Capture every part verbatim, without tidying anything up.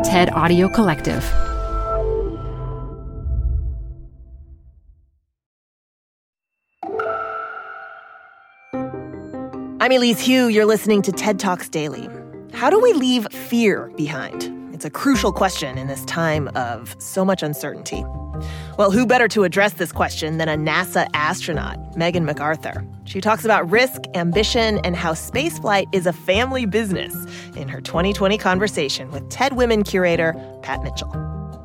TED Audio Collective. I'm Elise Hu. You're listening to TED Talks Daily. How do we leave fear behind? It's a crucial question in this time of so much uncertainty. Well, who better to address this question than a NASA astronaut, Megan McArthur? She talks about risk, ambition, and how spaceflight is a family business in her twenty twenty conversation with TED Women curator Pat Mitchell.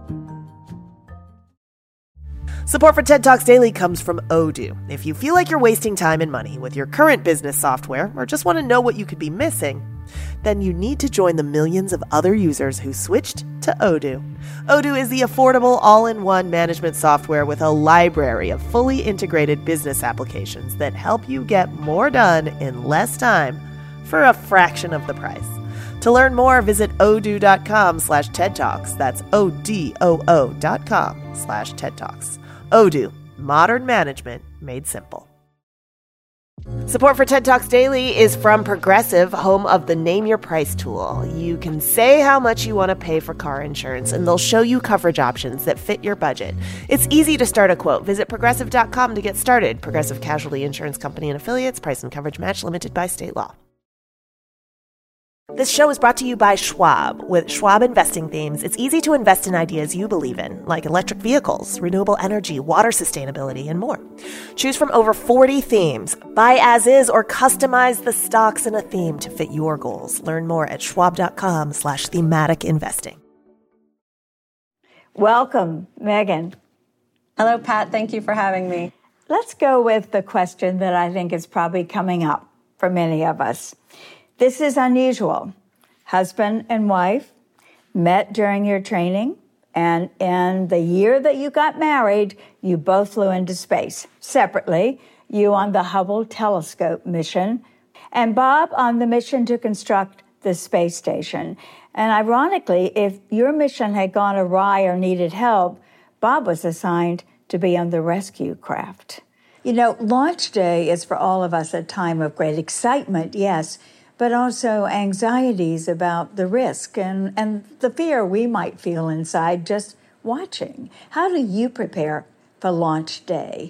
Support for TED Talks Daily comes from Odoo. If you feel like you're wasting time and money with your current business software or just want to know what you could be missing, then you need to join the millions of other users who switched to Odoo. Odoo is the affordable all-in-one management software with a library of fully integrated business applications that help you get more done in less time for a fraction of the price. To learn more, visit odoo.com slash TED Talks. That's O-D-O-O dot com slash TED Talks. Odoo, modern management made simple. Support for TED Talks Daily is from Progressive, home of the Name Your Price tool. You can say how much you want to pay for car insurance, and they'll show you coverage options that fit your budget. It's easy to start a quote. Visit progressive dot com to get started. Progressive Casualty Insurance Company and Affiliates. Price and coverage match limited by state law. This show is brought to you by Schwab. With Schwab Investing Themes, it's easy to invest in ideas you believe in, like electric vehicles, renewable energy, water sustainability, and more. Choose from over forty themes. Buy as is or customize the stocks in a theme to fit your goals. Learn more at schwab.com slash thematic investing. Welcome, Megan. Hello, Pat. Thank you for having me. Let's go with the question that I think is probably coming up for many of us. This is unusual. Husband and wife met during your training, and in the year that you got married, you both flew into space. Separately, you on the Hubble telescope mission, and Bob on the mission to construct the space station. And ironically, if your mission had gone awry or needed help, Bob was assigned to be on the rescue craft. You know, launch day is for all of us a time of great excitement, yes, but also anxieties about the risk and, and the fear we might feel inside just watching. How do you prepare for launch day?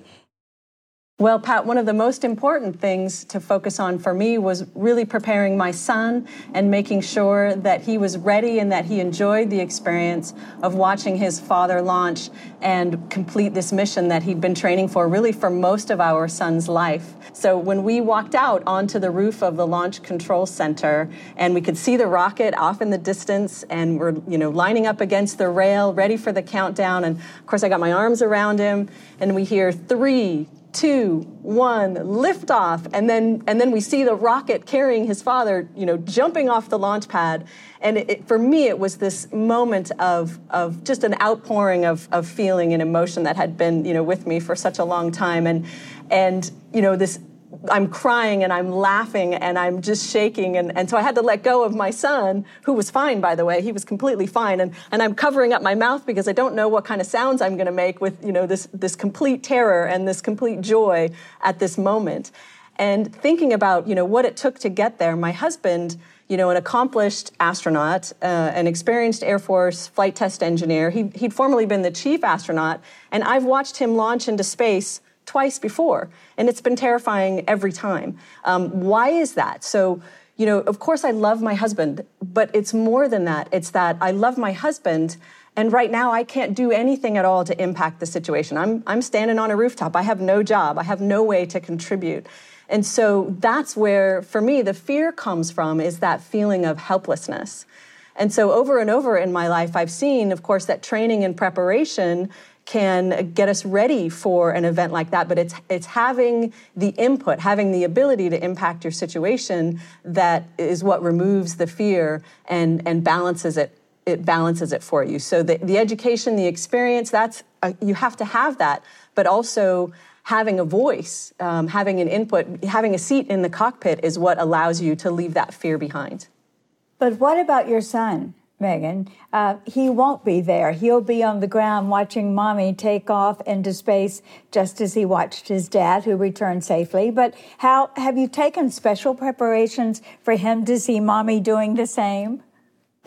Well, Pat, one of the most important things to focus on for me was really preparing my son and making sure that he was ready and that he enjoyed the experience of watching his father launch and complete this mission that he'd been training for really for most of our son's life. So when we walked out onto the roof of the Launch Control Center and we could see the rocket off in the distance and we're, you know, lining up against the rail, ready for the countdown. And of course, I got my arms around him and we hear three, two, one, lift off, and then and then we see the rocket carrying his father, you know, jumping off the launch pad. And it, it, for me, it was this moment of of just an outpouring of of feeling and emotion that had been, you know, with me for such a long time. And and you know, this I'm crying and I'm laughing and I'm just shaking. And, and so I had to let go of my son, who was fine, by the way. He was completely fine. And, and I'm covering up my mouth because I don't know what kind of sounds I'm going to make with, you know, this, this complete terror and this complete joy at this moment. And thinking about, you know, what it took to get there, my husband, you know, an accomplished astronaut, uh, an experienced Air Force flight test engineer, he, he'd formerly been the chief astronaut, and I've watched him launch into space twice before, and it's been terrifying every time. Um, why is that? So, you know, of course I love my husband, but it's more than that. It's that I love my husband, and right now I can't do anything at all to impact the situation. I'm I'm standing on a rooftop. I have no job. I have no way to contribute. And so that's where, for me, the fear comes from, is that feeling of helplessness. And so over and over in my life, I've seen, of course, that training and preparation can get us ready for an event like that, but it's it's having the input, having the ability to impact your situation that is what removes the fear and and balances it. It balances it for you. So the, the education, the experience, that's a, you have to have that, but also having a voice, um, having an input, having a seat in the cockpit is what allows you to leave that fear behind. But what about your son, Megan? Uh, he won't be there. He'll be on the ground watching mommy take off into space just as he watched his dad, who returned safely. But how have you taken special preparations for him to see mommy doing the same?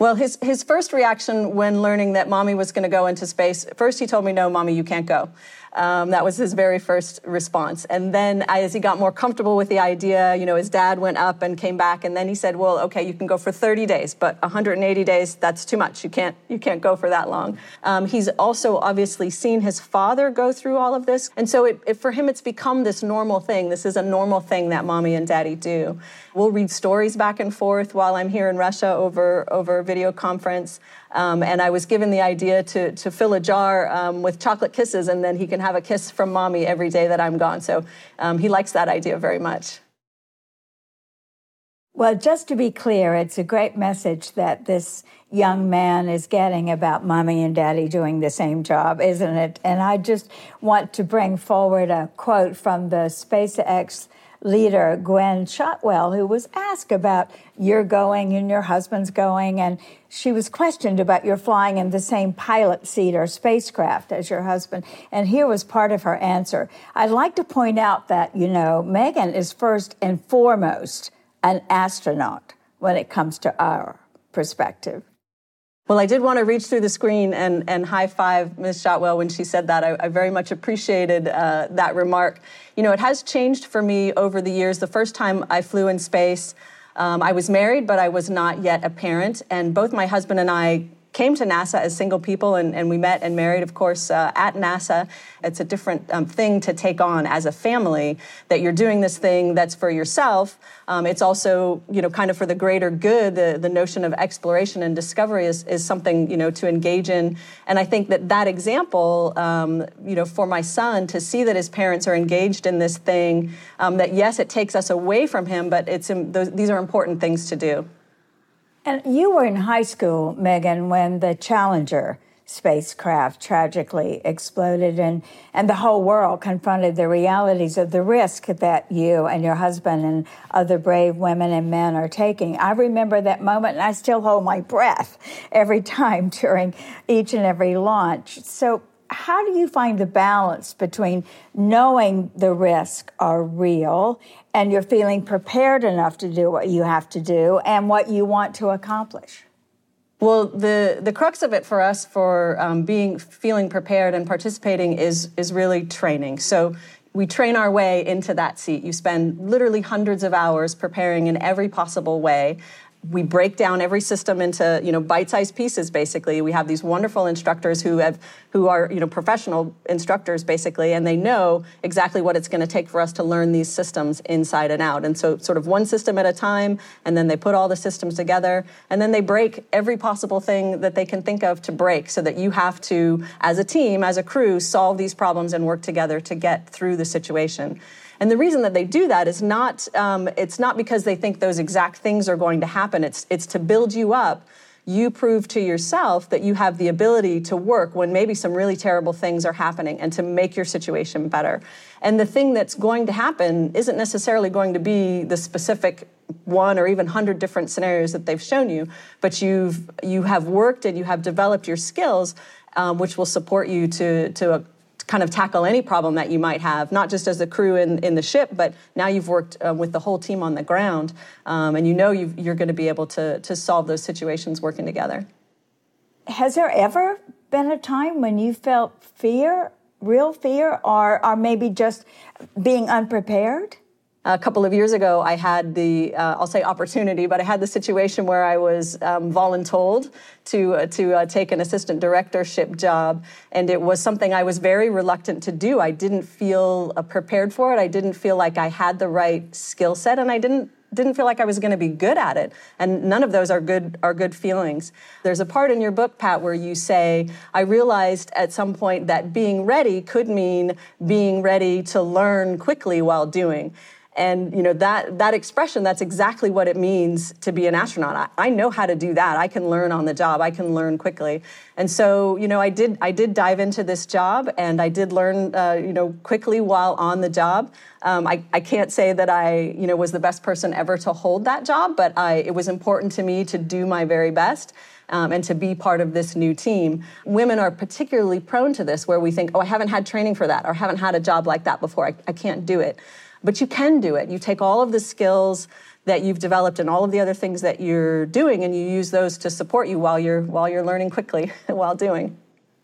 Well, his, his first reaction when learning that mommy was going to go into space, first he told me, no, mommy, you can't go. Um, that was his very first response. And then as he got more comfortable with the idea, you know, his dad went up and came back, and then he said, well, okay, you can go for thirty days, but one hundred eighty days, that's too much. You can't, you can't go for that long. Um, he's also obviously seen his father go through all of this. And so it, it, for him, it's become this normal thing. This is a normal thing that mommy and daddy do. We'll read stories back and forth while I'm here in Russia over, over video conference. Um, and I was given the idea to, to fill a jar um, with chocolate kisses, and then he can have a kiss from mommy every day that I'm gone. So um, he likes that idea very much. Well, just to be clear, it's a great message that this young man is getting about mommy and daddy doing the same job, isn't it? And I just want to bring forward a quote from the SpaceX leader, Gwynne Shotwell, who was asked about you're going and your husband's going, and she was questioned about you're flying in the same pilot seat or spacecraft as your husband. And here was part of her answer. I'd like to point out that, you know, Megan is first and foremost an astronaut when it comes to our perspective. Well, I did want to reach through the screen and, and high-five Miz Shotwell when she said that. I, I very much appreciated uh, that remark. You know, it has changed for me over the years. The first time I flew in space, um, I was married, but I was not yet a parent. And both my husband and I came to NASA as single people, and, and we met and married, of course, uh, at NASA. It's a different um, thing to take on as a family, that you're doing this thing that's for yourself. Um, it's also, you know, kind of for the greater good. The, the notion of exploration and discovery is, is something, you know, to engage in. And I think that that example, um, you know, for my son to see that his parents are engaged in this thing, um, that yes, it takes us away from him, but it's um, those, these are important things to do. And you were in high school, Megan, when the Challenger spacecraft tragically exploded, and, and the whole world confronted the realities of the risk that you and your husband and other brave women and men are taking. I remember that moment, and I still hold my breath every time during each and every launch. So how do you find the balance between knowing the risks are real and you're feeling prepared enough to do what you have to do and what you want to accomplish? Well, the, the crux of it for us for um, being, feeling prepared and participating is, is really training. So we train our way into that seat. You spend literally hundreds of hours preparing in every possible way. We break down every system into, you know, bite-sized pieces, basically. We have these wonderful instructors who have, who are, you know, professional instructors, basically, and they know exactly what it's going to take for us to learn these systems inside and out. And so sort of one system at a time, and then they put all the systems together, and then they break every possible thing that they can think of to break, so that you have to, as a team, as a crew, solve these problems and work together to get through the situation. And the reason that they do that is not, um, it's not because they think those exact things are going to happen. It's, it's to build you up. You prove to yourself that you have the ability to work when maybe some really terrible things are happening, and to make your situation better. And the thing that's going to happen isn't necessarily going to be the specific one or even hundred different scenarios that they've shown you, but you've, you have worked and you have developed your skills, um, which will support you to, to a, kind of tackle any problem that you might have, not just as a crew in, in the ship, but now you've worked uh, with the whole team on the ground, um, and you know you've, you're going to be able to, to solve those situations working together. Has there ever been a time when you felt fear, real fear, or, or maybe just being unprepared? A couple of years ago, I had the, uh, I'll say opportunity, but I had the situation where I was um, voluntold to uh, to uh, take an assistant directorship job, and it was something I was very reluctant to do. I didn't feel uh, prepared for it. I didn't feel like I had the right skill set, and I didn't didn't feel like I was going to be good at it. And none of those are good are good feelings. There's a part in your book, Pat, where you say, I realized at some point that being ready could mean being ready to learn quickly while doing. And, you know, that that expression, that's exactly what it means to be an astronaut. I, I know how to do that. I can learn on the job. I can learn quickly. And so, you know, I did I did dive into this job, and I did learn, uh, you know, quickly while on the job. Um, I, I can't say that I, you know, was the best person ever to hold that job, but I, it was important to me to do my very best. Um, and to be part of this new team. Women are particularly prone to this, where we think, oh, I haven't had training for that, or haven't had a job like that before. I, I can't do it. But you can do it. You take all of the skills that you've developed and all of the other things that you're doing, and you use those to support you while you're while you're learning quickly while doing.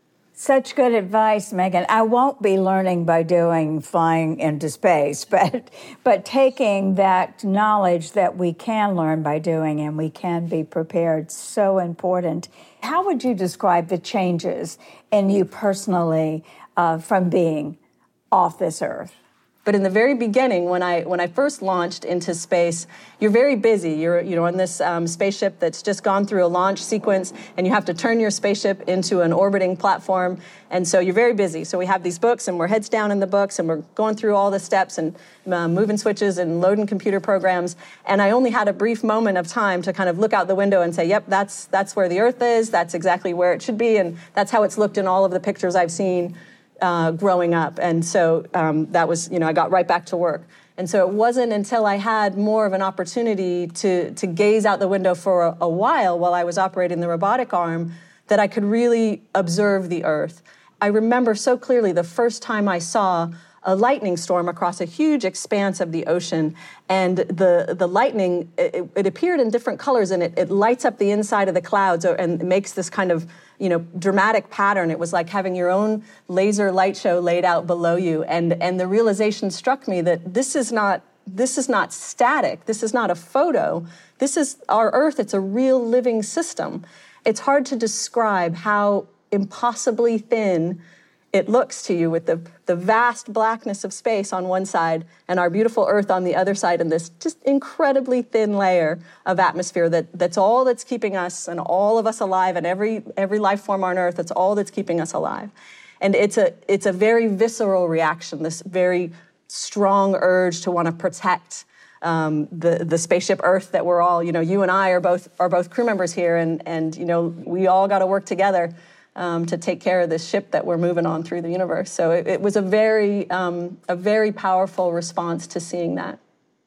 Such good advice, Megan. I won't be learning by doing flying into space, but but taking that knowledge that we can learn by doing and we can be prepared, so important. How would you describe the changes in you personally uh, from being off this earth? But in the very beginning, when I when I first launched into space, you're very busy. You're you know on this um, spaceship that's just gone through a launch sequence, and you have to turn your spaceship into an orbiting platform, and so you're very busy. So we have these books, and we're heads down in the books, and we're going through all the steps and uh, moving switches and loading computer programs. And I only had a brief moment of time to kind of look out the window and say, "Yep, that's that's where the Earth is. That's exactly where it should be," and that's how it's looked in all of the pictures I've seen Uh, growing up. And so um, that was, you know, I got right back to work. And so it wasn't until I had more of an opportunity to to gaze out the window for a, a while while I was operating the robotic arm that I could really observe the Earth. I remember so clearly the first time I saw a lightning storm across a huge expanse of the ocean, and the the lightning, it, it appeared in different colors, and it, it lights up the inside of the clouds and makes this kind of, you know, dramatic pattern. It was like having your own laser light show laid out below you, and and the realization struck me that this is not this is not static. This is not a photo. This is our Earth. It's a real living system. It's hard to describe how impossibly thin it looks to you, with the, the vast blackness of space on one side and our beautiful Earth on the other side, and this just incredibly thin layer of atmosphere that, that's all that's keeping us and all of us alive, and every every life form on Earth, that's all that's keeping us alive. And it's a it's a very visceral reaction, this very strong urge to want to protect um, the the spaceship Earth that we're all, you know, you and I are both are both crew members here, and and you know, we all got to work together Um, to take care of this ship that we're moving on through the universe. So it, it was a very, um, a very powerful response to seeing that.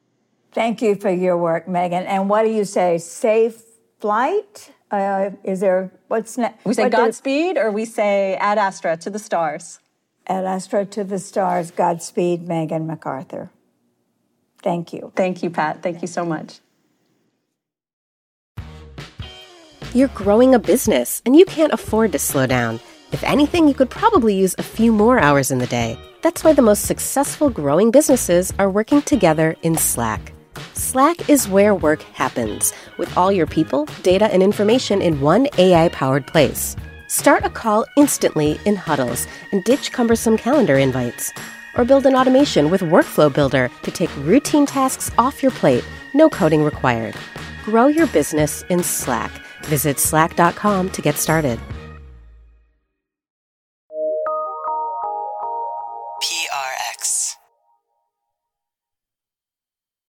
Thank you for your work, Megan. And what do you say? Safe flight? Uh, is there, what's next? We say what Godspeed, does, or we say Ad Astra, to the stars. Ad Astra, to the stars. Godspeed, Megan McArthur. Thank you. Thank you, Pat. Thank you so much. You're growing a business, and you can't afford to slow down. If anything, you could probably use a few more hours in the day. That's why the most successful growing businesses are working together in Slack. Slack is where work happens, with all your people, data, and information in one A I-powered place. Start a call instantly in huddles and ditch cumbersome calendar invites. Or build an automation with Workflow Builder to take routine tasks off your plate, no coding required. Grow your business in Slack. Visit slack dot com to get started. P R X.